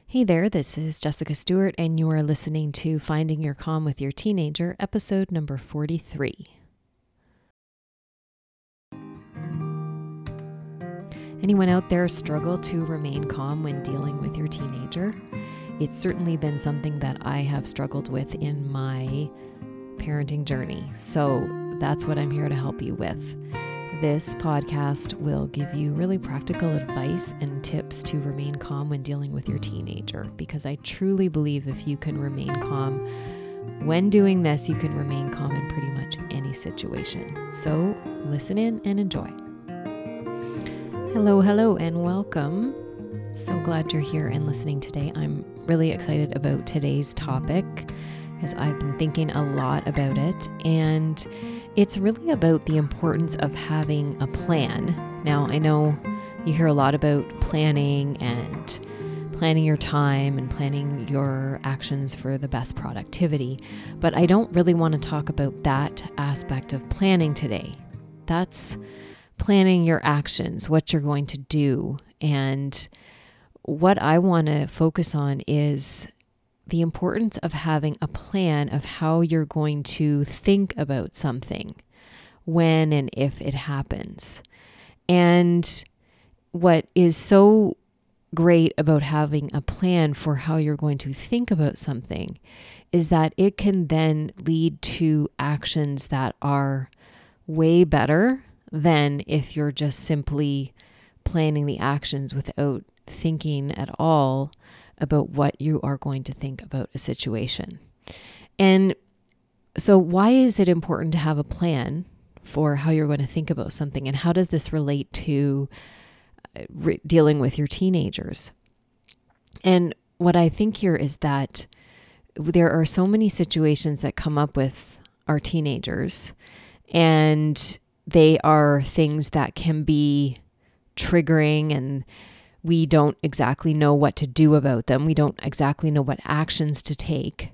Hey there, this is Jessica Stewart, and you are listening to Finding Your Calm with Your Teenager, episode number 43. Anyone out there struggle to remain calm when dealing with your teenager? It's certainly been something that I have struggled with in my parenting journey, so that's what I'm here to help you with. This podcast will give you really practical advice and tips to remain calm when dealing with your teenager, because I truly believe if you can remain calm when doing this, you can remain calm in pretty much any situation. So listen in and enjoy. Hello, and welcome. So glad you're here and listening today. I'm really excited about today's topic because I've been thinking a lot about it, and it's really about the importance of having a plan. Now, I know you hear a lot about planning and planning your time and planning your actions for the best productivity, but I don't really want to talk about that aspect of planning today. That's planning your actions, what you're going to do. And what I want to focus on is the importance of having a plan of how you're going to think about something when and if it happens. And what is so great about having a plan for how you're going to think about something is that it can then lead to actions that are way better than if you're just simply planning the actions without thinking at all about what you are going to think about a situation. And so why is it important to have a plan for how you're going to think about something? And how does this relate to dealing with your teenagers? And what I think here is that there are so many situations that come up with our teenagers, and they are things that can be triggering, and we don't exactly know what to do about them. We don't exactly know what actions to take,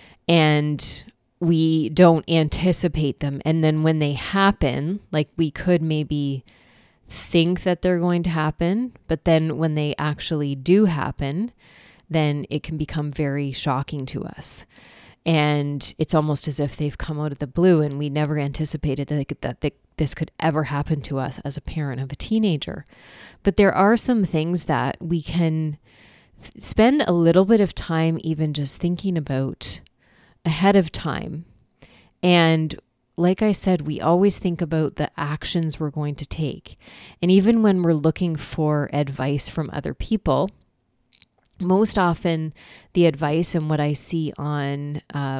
and we don't anticipate them. And then when they happen, like we could maybe think that they're going to happen, but then when they actually do happen, then it can become very shocking to us. And it's almost as if they've come out of the blue, and we never anticipated that this could ever happen to us as a parent of a teenager. But there are some things that we can spend a little bit of time even just thinking about ahead of time. And like I said, we always think about the actions we're going to take. And even when we're looking for advice from other people, most often the advice and what I see on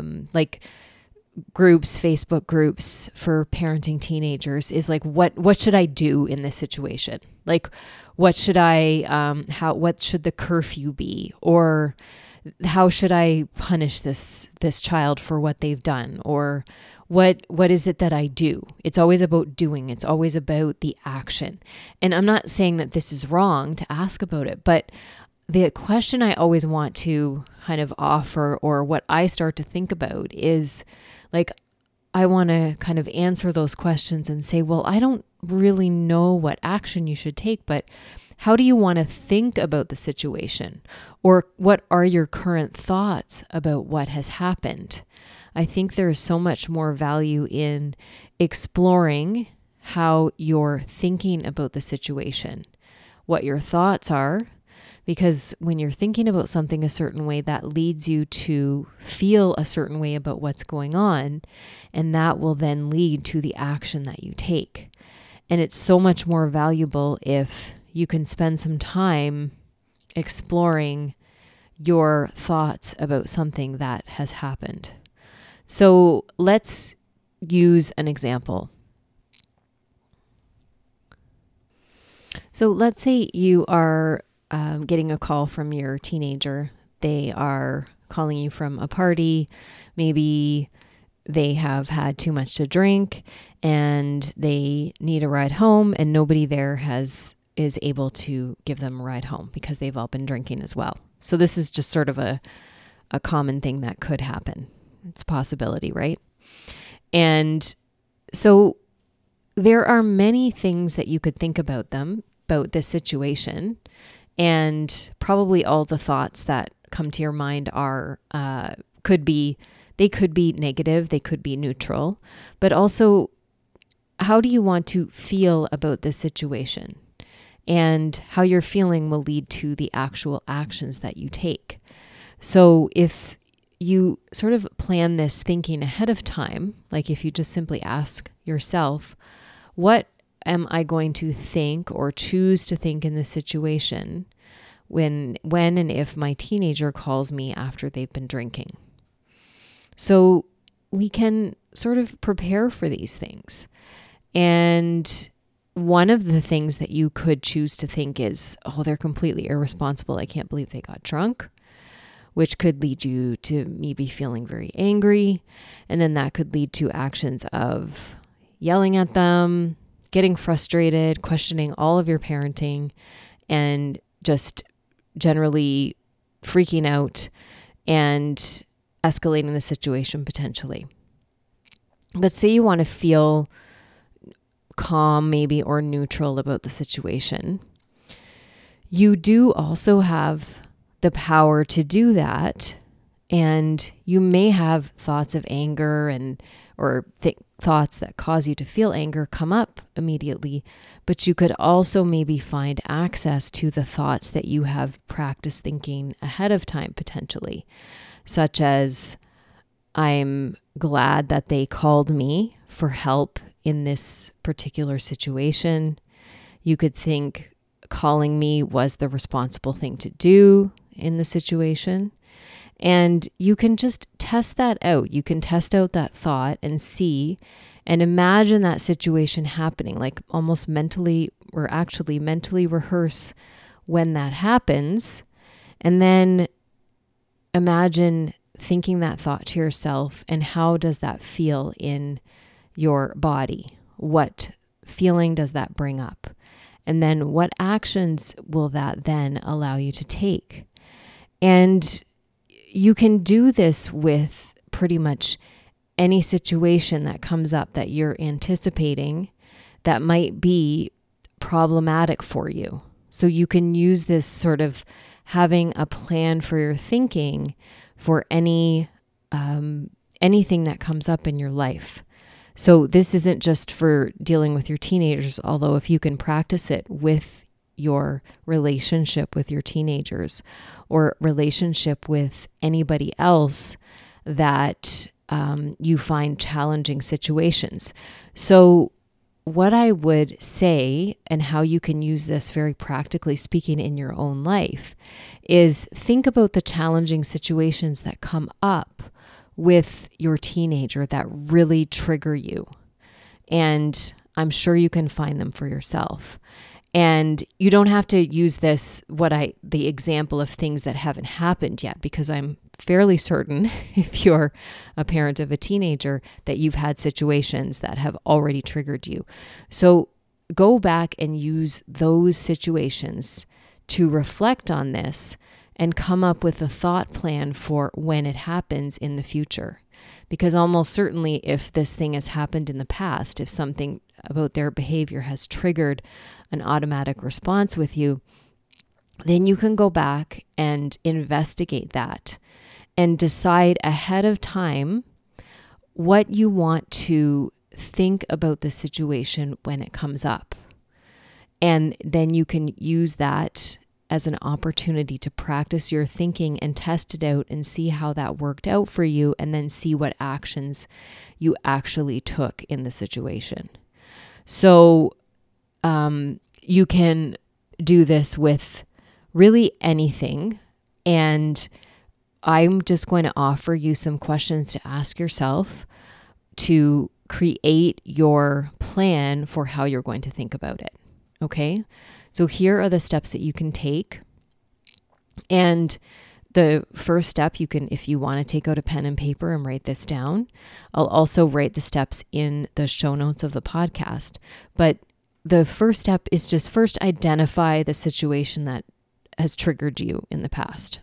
groups, Facebook groups for parenting teenagers is like, what should I do in this situation? Like, what should the curfew be? Or how should I punish this child for what they've done? Or what is it that I do? It's always about doing. It's always about the action. And I'm not saying that this is wrong to ask about it, but the question I always want to kind of offer, or what I start to think about, is like, I want to kind of answer those questions and say, well, I don't really know what action you should take, but how do you want to think about the situation? Or what are your current thoughts about what has happened? I think there is so much more value in exploring how you're thinking about the situation, what your thoughts are, because when you're thinking about something a certain way, that leads you to feel a certain way about what's going on, and that will then lead to the action that you take. And it's so much more valuable if you can spend some time exploring your thoughts about something that has happened. So let's use an example. So let's say you are getting a call from your teenager. They are calling you from a party. Maybe they have had too much to drink and they need a ride home, and nobody there is able to give them a ride home because they've all been drinking as well. So this is just sort of a common thing that could happen. It's a possibility, right? And so there are many things that you could think about this situation. And probably all the thoughts that come to your mind are, could be negative, they could be neutral, but also how do you want to feel about this situation? And how you're feeling will lead to the actual actions that you take. So if you sort of plan this thinking ahead of time, like if you just simply ask yourself, what am I going to think or choose to think in this situation when and if my teenager calls me after they've been drinking? So we can sort of prepare for these things. And one of the things that you could choose to think is, oh, they're completely irresponsible. I can't believe they got drunk, which could lead you to maybe feeling very angry. And then that could lead to actions of yelling at them, getting frustrated, questioning all of your parenting, and just generally freaking out and escalating the situation potentially. But say you want to feel calm maybe or neutral about the situation. You do also have the power to do that, and you may have thoughts of anger or thoughts that cause you to feel anger come up immediately, but you could also maybe find access to the thoughts that you have practiced thinking ahead of time potentially, such as, I'm glad that they called me for help in this particular situation. You could think calling me was the responsible thing to do in the situation. And you can just test that out. You can test out that thought and see and imagine that situation happening, like almost mentally or actually mentally rehearse when that happens. And then imagine thinking that thought to yourself, and how does that feel in your body? What feeling does that bring up? And then what actions will that then allow you to take? And you can do this with pretty much any situation that comes up that you're anticipating that might be problematic for you. So you can use this sort of having a plan for your thinking for anything that comes up in your life. So this isn't just for dealing with your teenagers, although if you can practice it with your relationship with your teenagers or relationship with anybody else that you find challenging situations. So what I would say, and how you can use this very practically speaking in your own life, is think about the challenging situations that come up with your teenager that really trigger you. And I'm sure you can find them for yourself. And you don't have to use this, the example of things that haven't happened yet, because I'm fairly certain if you're a parent of a teenager that you've had situations that have already triggered you. So go back and use those situations to reflect on this and come up with a thought plan for when it happens in the future. Because almost certainly if this thing has happened in the past, if something about their behavior has triggered an automatic response with you, then you can go back and investigate that and decide ahead of time what you want to think about the situation when it comes up. And then you can use that as an opportunity to practice your thinking and test it out and see how that worked out for you, and then see what actions you actually took in the situation. So you can do this with really anything. And I'm just going to offer you some questions to ask yourself to create your plan for how you're going to think about it. Okay? So here are the steps that you can take. And the first step, you can, if you want to take out a pen and paper and write this down. I'll also write the steps in the show notes of the podcast. But the first step is just first identify the situation that has triggered you in the past.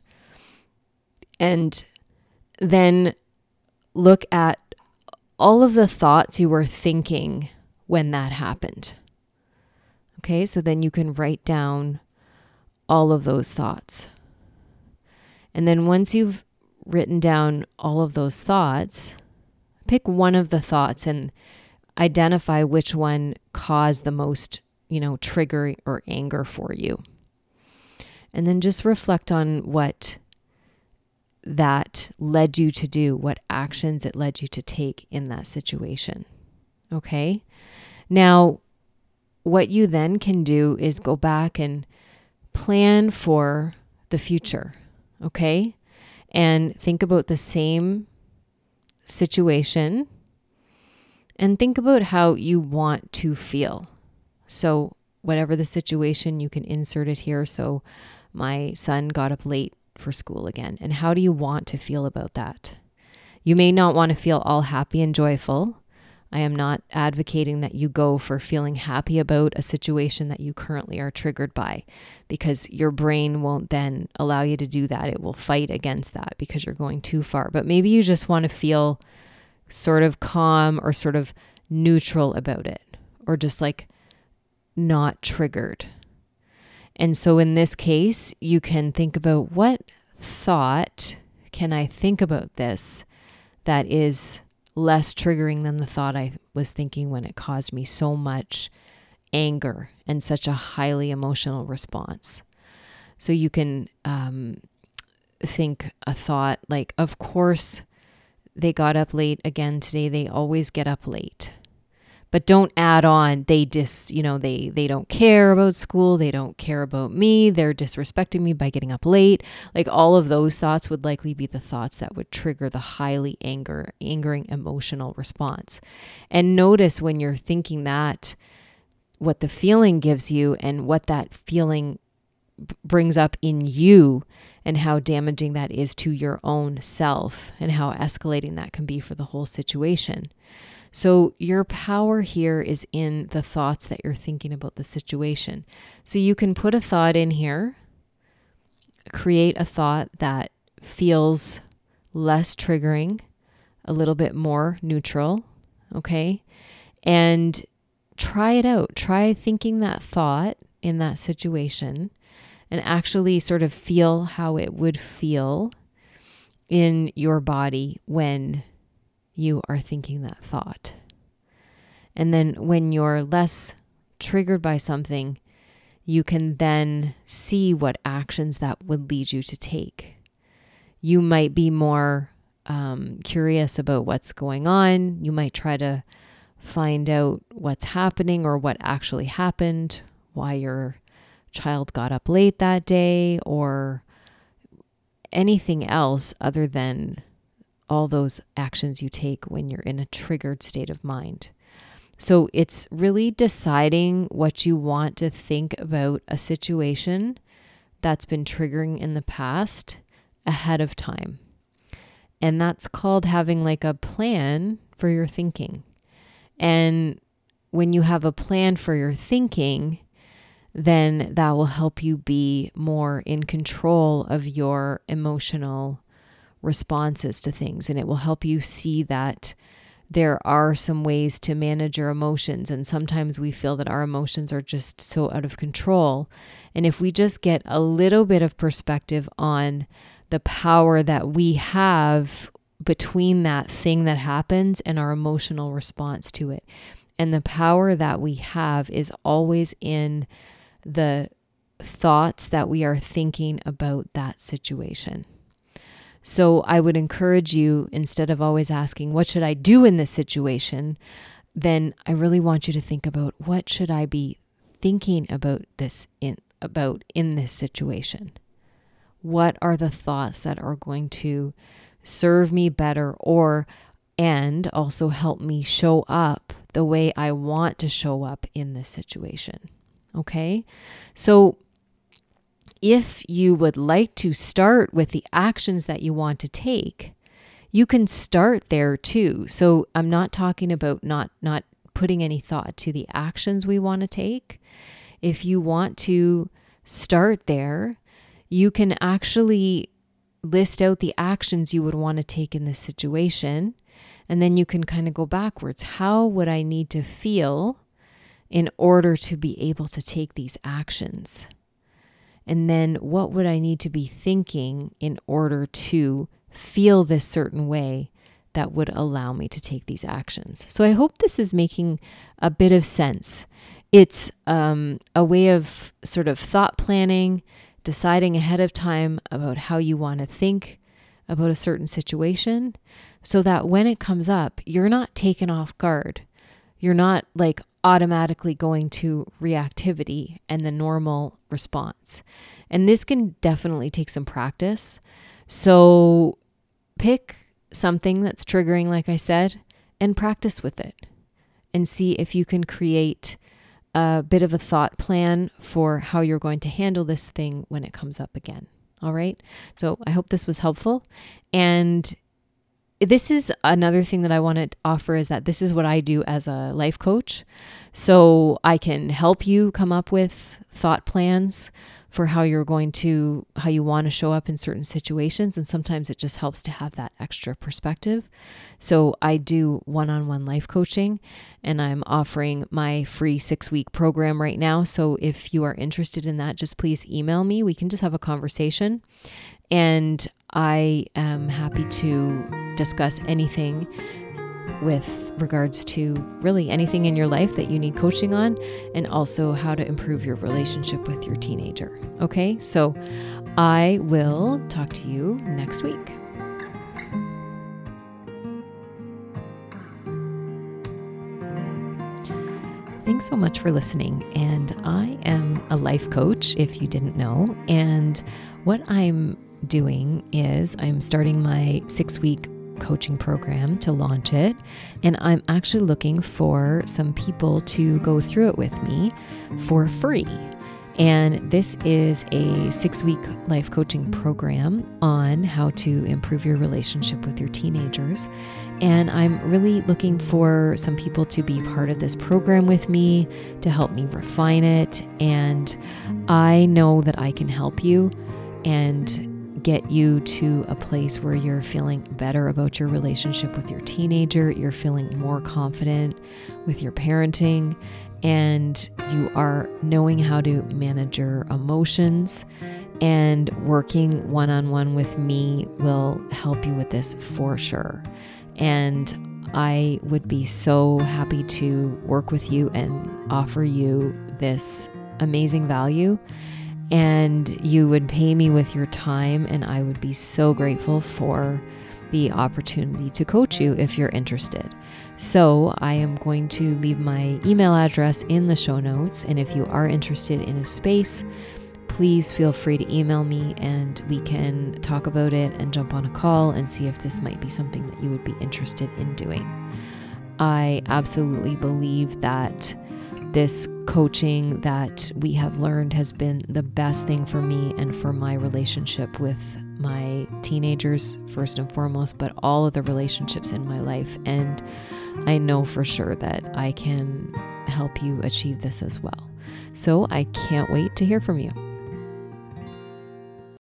And then look at all of the thoughts you were thinking when that happened. Okay, so then you can write down all of those thoughts. And then once you've written down all of those thoughts, pick one of the thoughts and identify which one caused the most, trigger or anger for you. And then just reflect on what that led you to do, what actions it led you to take in that situation. Okay? Now, what you then can do is go back and plan for the future. Okay? And think about the same situation and think about how you want to feel. So whatever the situation, you can insert it here. So my son got up late for school again. And how do you want to feel about that? You may not want to feel all happy and joyful. I am not advocating that you go for feeling happy about a situation that you currently are triggered by, because your brain won't then allow you to do that. It will fight against that because you're going too far. But maybe you just want to feel sort of calm or sort of neutral about it, or just like not triggered. And so in this case, you can think about, what thought can I think about this that is less triggering than the thought I was thinking when it caused me so much anger and such a highly emotional response. So you can think a thought like, of course, they got up late again today. They always get up late. But don't add on, they don't care about school. They don't care about me. They're disrespecting me by getting up late. Like, all of those thoughts would likely be the thoughts that would trigger the highly angering emotional response. And notice when you're thinking that, what the feeling gives you and what that feeling brings up in you, and how damaging that is to your own self, and how escalating that can be for the whole situation. So your power here is in the thoughts that you're thinking about the situation. So you can put a thought in here, create a thought that feels less triggering, a little bit more neutral, okay? And try it out. Try thinking that thought in that situation and actually sort of feel how it would feel in your body when you are thinking that thought. And then when you're less triggered by something, you can then see what actions that would lead you to take. You might be more curious about what's going on. You might try to find out what's happening or what actually happened, why your child got up late that day, or anything else other than all those actions you take when you're in a triggered state of mind. So it's really deciding what you want to think about a situation that's been triggering in the past ahead of time. And that's called having like a plan for your thinking. And when you have a plan for your thinking, then that will help you be more in control of your emotional responses to things. And it will help you see that there are some ways to manage your emotions. And sometimes we feel that our emotions are just so out of control. And if we just get a little bit of perspective on the power that we have between that thing that happens and our emotional response to it. And the power that we have is always in the thoughts that we are thinking about that situation. So I would encourage you, instead of always asking, what should I do in this situation? Then I really want you to think about, what should I be thinking about in this situation? What are the thoughts that are going to serve me better and also help me show up the way I want to show up in this situation? Okay? So if you would like to start with the actions that you want to take, you can start there too. So I'm not talking about not putting any thought to the actions we want to take. If you want to start there, you can actually list out the actions you would want to take in this situation, and then you can kind of go backwards. How would I need to feel in order to be able to take these actions? And then what would I need to be thinking in order to feel this certain way that would allow me to take these actions? So I hope this is making a bit of sense. It's a way of sort of thought planning, deciding ahead of time about how you want to think about a certain situation so that when it comes up, you're not taken off guard. You're not like automatically going to reactivity and the normal response. And this can definitely take some practice. So pick something that's triggering, like I said, and practice with it and see if you can create a bit of a thought plan for how you're going to handle this thing when it comes up again. All right. So I hope this was helpful. And this is another thing that I want to offer is that this is what I do as a life coach. So I can help you come up with thought plans for how you want to show up in certain situations. And sometimes it just helps to have that extra perspective. So I do one-on-one life coaching, and I'm offering my free 6-week program right now. So if you are interested in that, just please email me. We can just have a conversation. And I am happy to discuss anything with regards to really anything in your life that you need coaching on, and also how to improve your relationship with your teenager. Okay, so I will talk to you next week. Thanks so much for listening. And I am a life coach, if you didn't know. And what I'm doing is I'm starting my 6-week coaching program to launch it. And I'm actually looking for some people to go through it with me for free. And this is a 6-week life coaching program on how to improve your relationship with your teenagers. And I'm really looking for some people to be part of this program with me, to help me refine it. And I know that I can help you and get you to a place where you're feeling better about your relationship with your teenager, you're feeling more confident with your parenting, and you are knowing how to manage your emotions. And working one-on-one with me will help you with this for sure. And I would be so happy to work with you and offer you this amazing value. And you would pay me with your time, and I would be so grateful for the opportunity to coach you if you're interested. So I am going to leave my email address in the show notes, and if you are interested in a space, please feel free to email me and we can talk about it and jump on a call and see if this might be something that you would be interested in doing. I absolutely believe that this coaching that we have learned has been the best thing for me and for my relationship with my teenagers, first and foremost, but all of the relationships in my life. And I know for sure that I can help you achieve this as well. So I can't wait to hear from you.